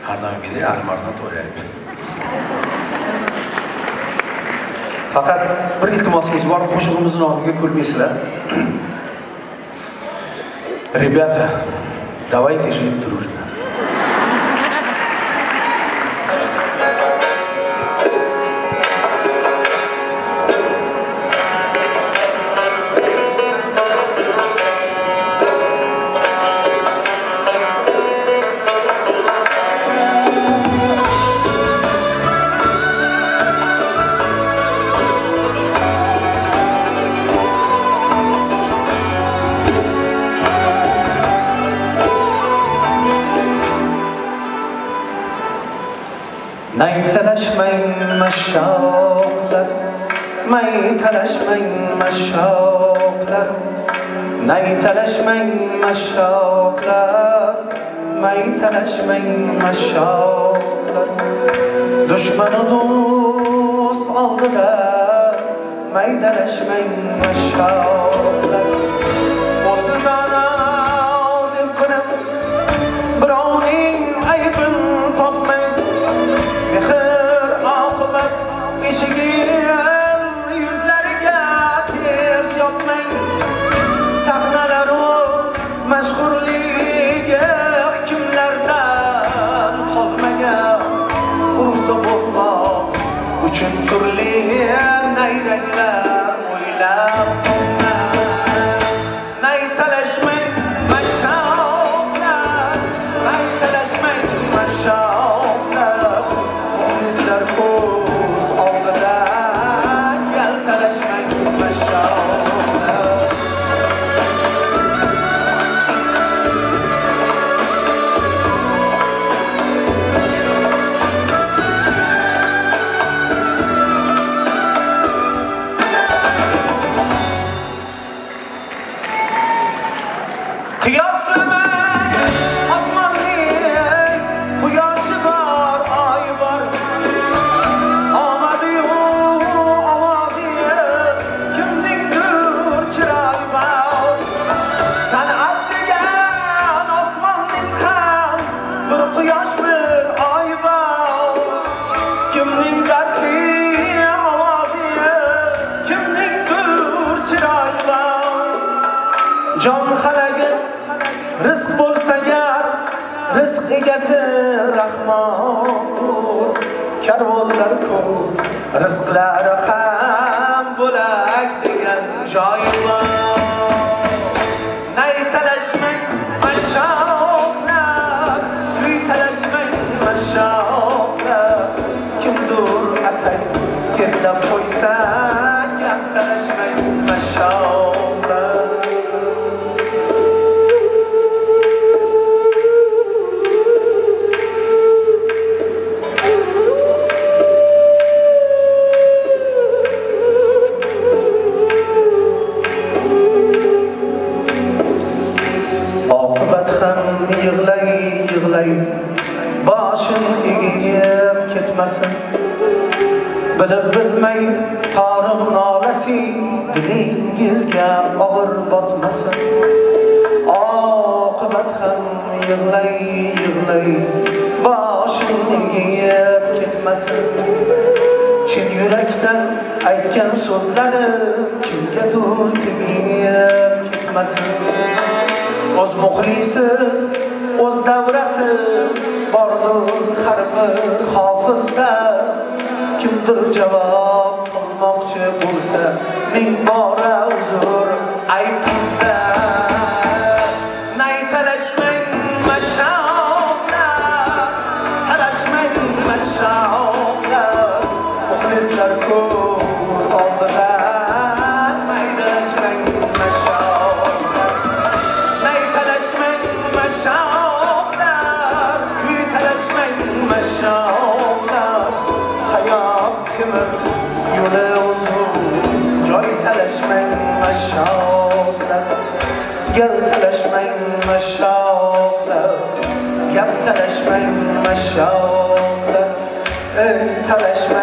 Har doimgidek Alimardon To'rayev. Faqat bir iltimosimiz bor, qo'shig'imizni nomiga ko'rmaysizlar. Ребята, давайте жить дружно. Maytalashmang mashshoqlar, maytalashmang mashshoqlar, maytalashmang mashshoqlar, maytalashmang mashshoqlar. Dushman u do'st oldida maydalashmang mashshoqlar. O'zimdan deb qilib birovning aybin topmang. Yuzlariga ters yopmang. Sahnalaru mashhurligiga kimlardan qolmagan. Urfda bo'lmoq uchun turli nayranglar o'ylab maytalashmang mashshoqlar, maytalashmang mashshoqlar. Muxlislar ko'z oldida yaltalashmang mashshoqlar. Qiyoslamang osmonning quyoshi bor, oy bor. Omadi-yu ovozi kimningdir chiroyi bor. San'at degan osmonning ham bir quyosh bir oy bor. Kimning dardli ovozi kimningdir chiroyi bor. Jon xalaga rizq bo'lsa gar, rizq egasi Rahmondir. Karvonlar ko'p, rizqlari ham bo'lak degan joyi bor. Naytalashmang mashshoqlar, kuytalashmang mashshoqlar. Kimdir atay tezlab qo'ysa, gaptalashmang mashshoqlar. Yig'lay boshim egib ketmasin. Bilib bilmay torim nolasi dilingizga og'ir botmasin. Oqibat ham yig'lay boshim egib ketmasin. Chin yurakdan aytgan so'zlarim kimgadir tegib ketmasin. O'z muxlisi, o'z davrasi bordir har bir hofizda. Kimdir javob qilmoqchi bo'lsa, ming bora uzr ayb bizda. Naytalashmang mashshoqlar, talashmang mashshoqlar. Muxlislar ko'z oldida maydalashmang mashshoqlar. Naytalashmang mashshoqlar, kuytalashmang mashshoqlar. Hayot temir yo'li uzun, joy talashmang mashshoqlar. Gel talashmang mashshoqlar, gap talashmang mashshoqlar. Talashmang